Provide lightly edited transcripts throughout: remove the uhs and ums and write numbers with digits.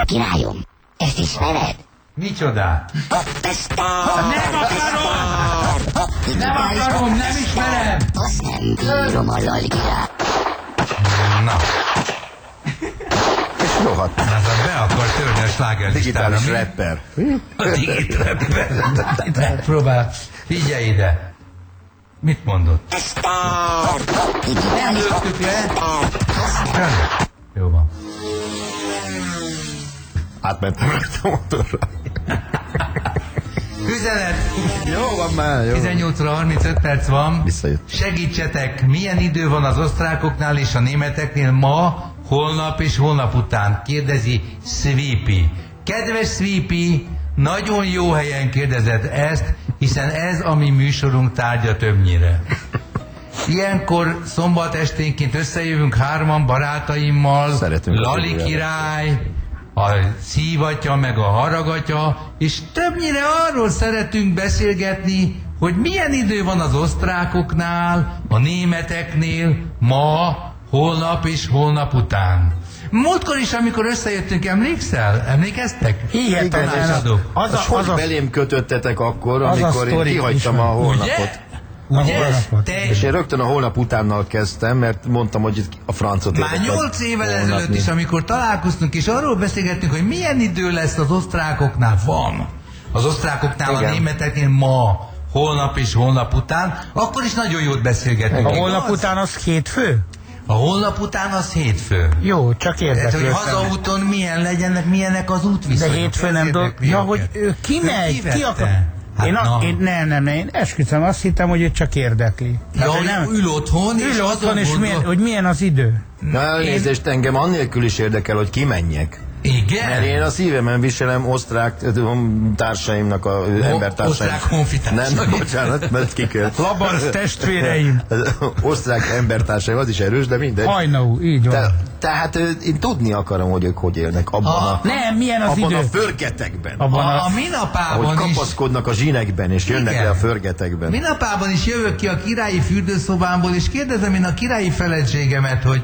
Királyom, ezt ismered? Micsodát? Nem akarom, nem ismerem! Azt nem bírom a Lali-király. Na, És rohadt. ez be akar törni a slágerlistára. Digitális mi? rapper. A digit-rapper. Próbál. Figyelj ide. Mit mondott? Nem lőttük le. Jó van. Átmentem a motorra. Üzenet. Jó van már, jó. 18-ra 35 perc van. Visszajött. Segítsetek, milyen idő van az osztrákoknál és a németeknél ma, holnap és holnap után? Kérdezi Sweepy. Kedves Sweepy, nagyon jó helyen kérdezed ezt, hiszen ez a mi műsorunk tárgya többnyire. Ilyenkor szombat esténként összejövünk hárman barátaimmal, Szeretünk Lali a király, a szívatya meg a haragatya, és többnyire arról szeretünk beszélgetni, hogy milyen idő van az osztrákoknál, a németeknél, ma, holnap és holnap után. Múltkor is, amikor összejöttünk, emlékszel? Emlékeztek? Hihetetlen. Hogy belém kötöttetek akkor, az a amikor én sztori kihagytam a ismer. holnapot. Ugye? És én rögtön a holnap utánnal kezdtem, mert mondtam, hogy itt a francot Már 8 évvel ezelőtt is, amikor találkoztunk, és arról beszélgettünk, hogy milyen idő lesz az osztrákoknál, van. Az osztrákoknál, igen, a németeknél ma, holnap és holnap után, akkor is nagyon jót beszélgettünk. A holnap után az hétfő? A holnap után az hétfő. Jó, csak Tehát, hogy érdeklődtem. hazaúton milyenek az útviszonyok. De hétfő nem dolg. Ja, hogy ő kimegy, ki akar... Hát én esküszöm, azt hittem, hogy ő csak érdekli. Ja, hogy nem, ül otthon, ül otthon, és hogy milyen az idő. Elnézést, engem annélkül is érdekel, hogy kimenjek. Igen? Mert én a szívemen viselem osztrák társaimnak, embertársaim. Osztrák honfitársaim. Nem, bocsánat, mert kikölt. Labanc testvéreim. Osztrák embertársaim, az is erős, de mindegy. Hajnau, így van. Tehát én tudni akarom, hogy ők hogy élnek abban Nem, milyen az abban idő? a förgetekben. A minapában Ahogy is. kapaszkodnak a zsinekben, és jönnek Igen. le a förgetekben. Minapában is jövök ki a királyi fürdőszobámból, és kérdezem én a királyi feleségemet, hogy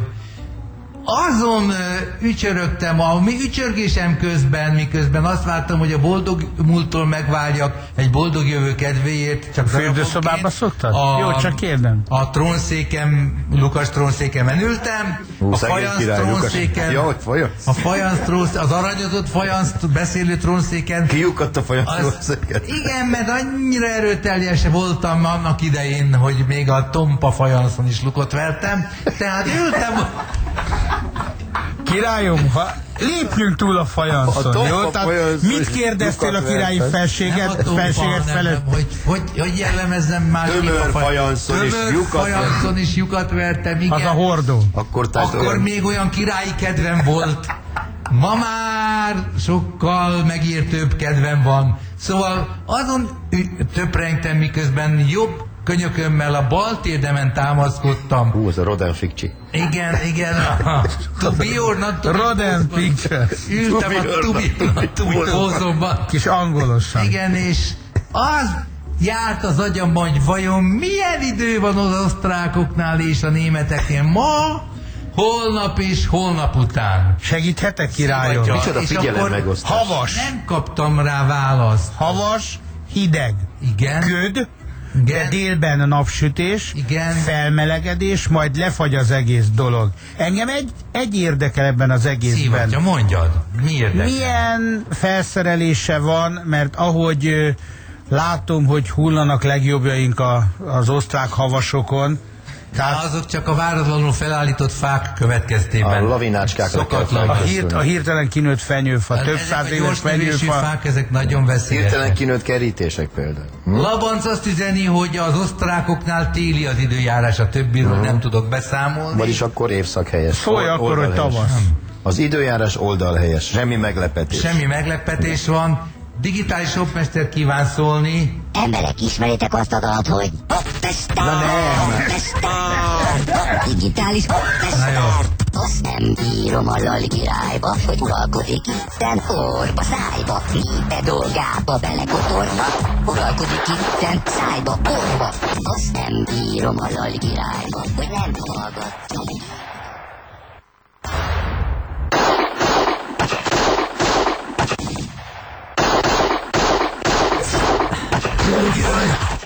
azon ücsörögtem a mi ücsörgésem közben, miközben azt vártam, hogy a boldog múlttól megvárjak egy boldog jövő kedvéért. Csak Fürdőszobába szoktad? Jó, csak kérdem. A trónszékem, Lukas trónszékemen ültem, a fajansz trónszéken, a fajansz trónszéken, az aranyozott fajansz beszélő trónszéken. Kiukadt a fajansz trónszéken. Igen, mert annyira erőteljes voltam annak idején, hogy még a tompa fajanszon is lukot vertem, tehát ültem. Királyom, ha lépjünk túl a fajanszon, jó? Tehát mit kérdeztél a királyi felséget felett? Hogy jellemezzem már? Tömör fajanszon is lyukat vertem, igen. Az a hordó. Akkor még olyan királyi kedvem volt. Ma már sokkal megértőbb kedvem van. Szóval azon töprengtem, miközben jobb könyökömmel a bal térdemen támaszkodtam. Ez a Rodin Fikcsi. Igen. To be or not to be. Rodin Picture. Ültem a tubi pózomban. Kis angolosan. Igen, és az járt az agyamban, hogy vajon milyen idő van az osztrákoknál és a németeknél ma, holnap és holnap után. Segíthetek, királyom? Micsoda figyelem megosztás. Havas. Nem kaptam rá választ. Havas, hideg. Igen. Köd, de délben a napsütés, igen, felmelegedés, majd lefagy az egész dolog. Engem egy érdekel ebben az egészben. Szívatja, mondjad, mi érdekel? Milyen felszerelése van, mert ahogy látom, hogy hullanak legjobbjaink az osztrák havasokon, tehát azok csak a váratlanul felállított fák következtében. A lavinácskákra a hirtelen kinőtt fenyőfa, több száz éves fenyőfa. Fák, ezek nagyon veszélyesek. Hirtelen kinőtt kerítések például. Labanc azt üzeni, hogy az osztrákoknál téli az időjárás, a többiről nem tudok beszámolni. Vagyis akkor évszak helyes. Szólj akkor, hogy tavasz. Az időjárás oldalhelyes. Semmi meglepetés. Semmi meglepetés van. Digitális shopmester kíván szólni. Emberek, ismeritek azt a dalat, hogy digitális shopmester. Azt nem bírom a Lali királyba, hogy uralkodik itten orba, szájba, mibe dolgába belekotorva, uralkodik itten szájba, orba. Azt nem bírom a Lali királyba, hogy nem hallgat.